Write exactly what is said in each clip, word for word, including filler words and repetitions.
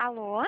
Alô?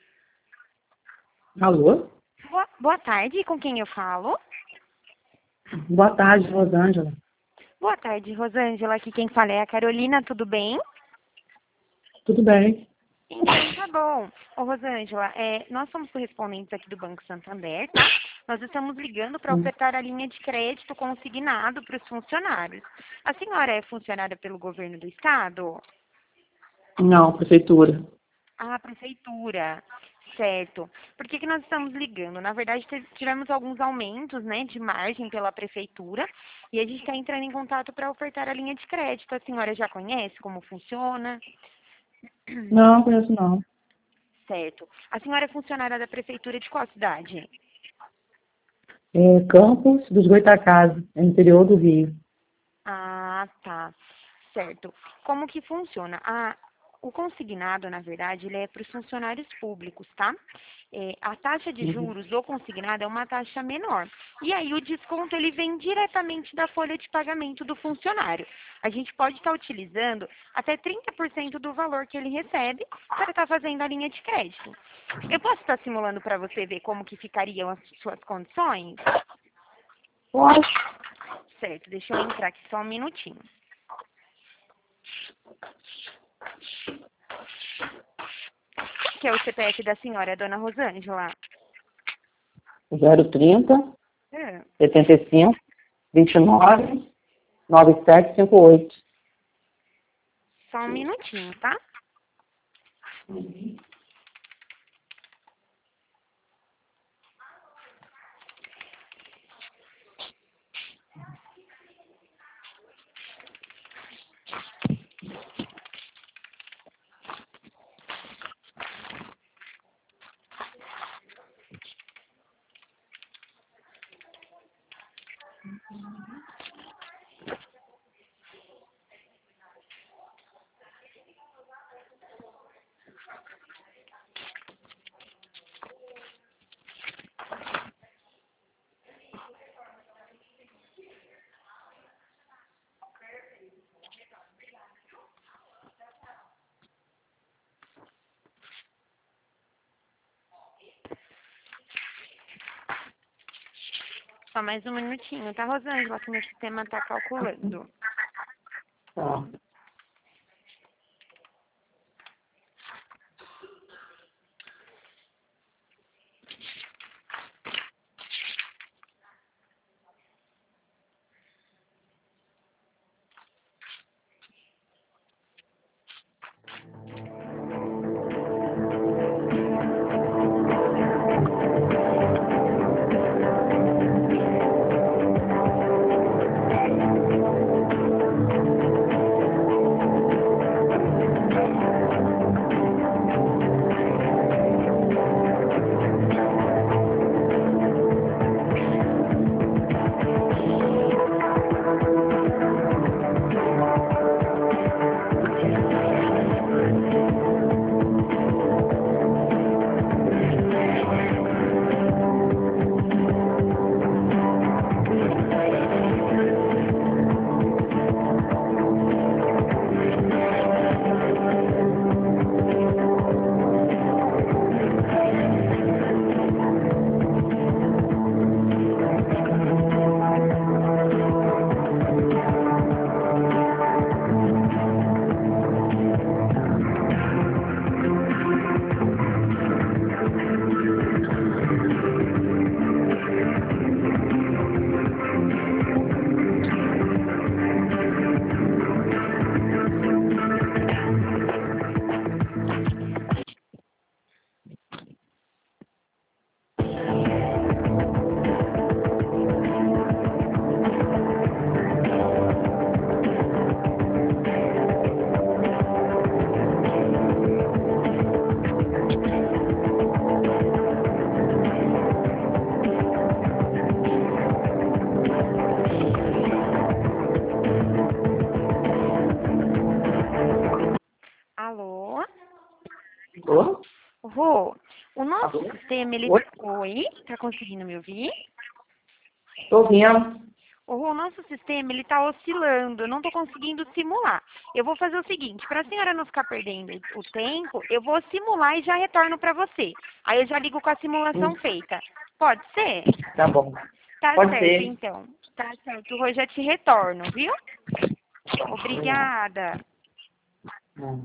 Alô? Boa, boa tarde, com quem eu falo? Boa tarde, Rosângela. Boa tarde, Rosângela. Aqui quem fala é a Carolina, tudo bem? Tudo bem? Então, tá bom. Ô, Rosângela, é, nós somos correspondentes aqui do Banco Santander, tá? Nós estamos ligando para Hum. ofertar a linha de crédito consignado para os funcionários. A senhora é funcionária pelo governo do estado? Não, prefeitura. Ah, prefeitura. Certo. Por que que nós estamos ligando? Na verdade, te- tivemos alguns aumentos, né, de margem pela prefeitura e a gente está entrando em contato para ofertar a linha de crédito. A senhora já conhece como funciona? Não, conheço não. Certo. A senhora é funcionária da prefeitura de qual cidade? É Campos dos Goitacazes, é interior do Rio. Ah, tá. Certo. Como que funciona? A, o consignado, na verdade, ele é para os funcionários públicos, tá? É, a taxa de Uhum. juros do consignado é uma taxa menor. E aí o desconto ele vem diretamente da folha de pagamento do funcionário. A gente pode estar utilizando até trinta por cento do valor que ele recebe para estar fazendo a linha de crédito. Eu posso estar simulando para você ver como que ficariam as suas condições? Pode. Certo, deixa eu entrar aqui só um minutinho. Que é o C P F da senhora, dona Rosângela? zero trinta, É. setenta e cinco, vinte e nove, noventa e sete cinquenta e oito. Só um minutinho, tá? Só mais um minutinho, tá, Rosângela? Que meu sistema tá calculando. Tá. Alô? Alô? Rô, o nosso Alô? sistema, ele... Oi? Oi? Tá conseguindo me ouvir? Tô vendo. O nosso sistema, ele está oscilando, eu não estou conseguindo simular. Eu vou fazer o seguinte, para a senhora não ficar perdendo o tempo, eu vou simular e já retorno para você. Aí eu já ligo com a simulação Hum, feita. Pode ser? tá bom. Tá Pode certo, ser. então. Tá certo, eu já te retorno, viu? Obrigada. Hum.